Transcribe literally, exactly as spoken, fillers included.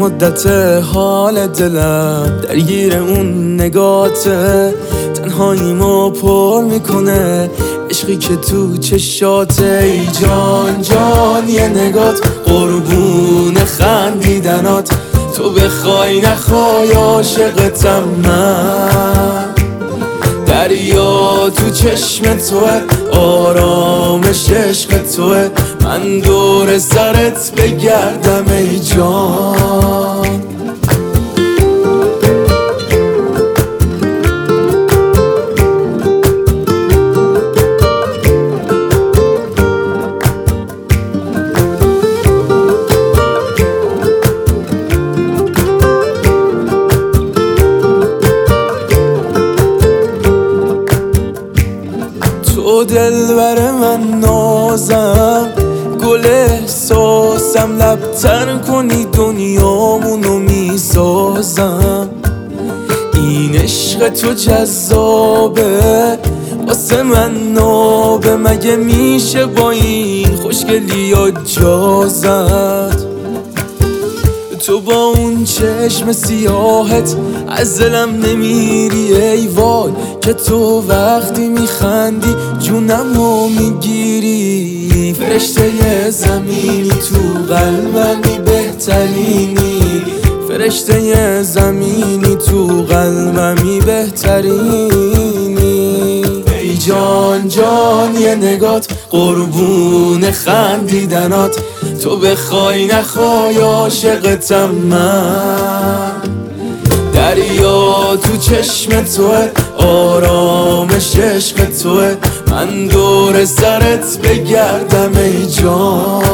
مدت حال دلم درگیر اون نگاته، تنهاییمو پر میکنه عشقی که تو چشاته. ای جان جان یه نگات قربون خندیدنات، تو بخوای نخوای عاشقتم من. دریا تو چشم توه، آرامش عشق توه، من دور سرت بگردم ای جان. تو دلبر من نازم، گل احساسم، لبتر کنی دنیامونو میسازم. این عشق تو جذابه واسه من نابه، مگه میشه با این خوشگلی ها جا زد؟ تو با اون چشم سیاهت از دلم نمیری ای وای، که تو وقتی میخندی جونمو میگیری. فرشته زمینی تو قلبمی بهترینی، فرشته زمینی تو قلبمی بهترینی. ای جان جان یه نگات قربون خندیدنات، تو بخوای نخوای عاشقتم من. دریا تو چشم توه، آرامش عشق توه، من دور سرت بگردم ای جان.